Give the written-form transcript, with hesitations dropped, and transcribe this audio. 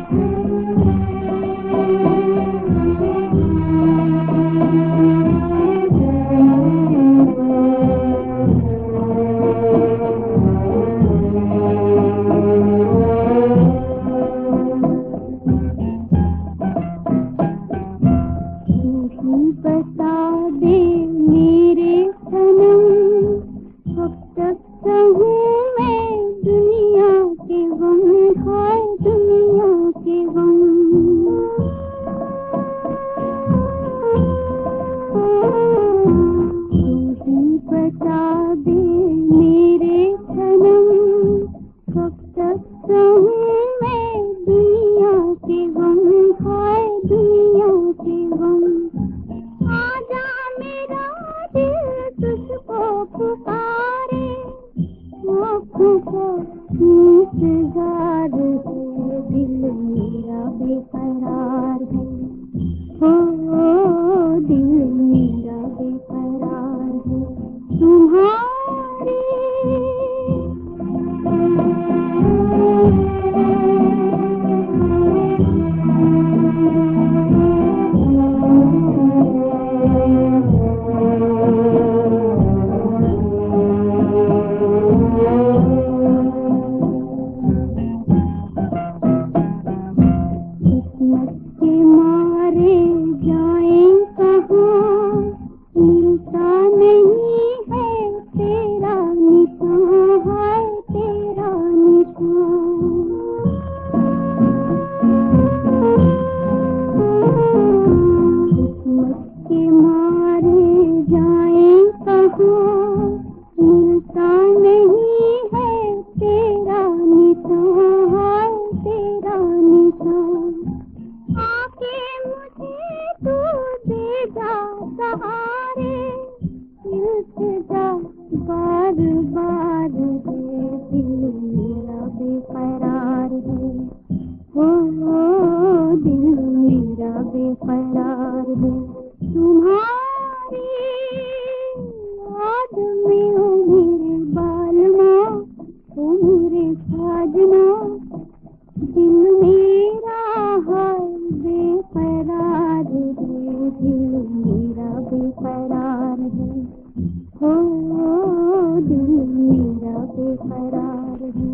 इंतजार है, दिल मेरा बेकरार है, हो दिल मेरा बेकरार है तुम्हारे। किस्मत के मारे जाएं कहाँ, मिलता नहीं है तेरा निशान, है तेरा निशान। किस्मत के मारे जाएं कहाँ, मिलता नहीं है तेरा निशान, है तेरा निशान। आके मुझे तू दे जा सहारे, इल्तिजा बार बार दे, दिल मेरा बेकरार है, हो दिल मेरा बेकरार है तुम्हारी याद में। ओ मेरे बालमा, ओ मेरे साजना, दिल मेरा है बेकरार है, दिल मेरा बेकरार है, हो दिल मेरा बेकरार है।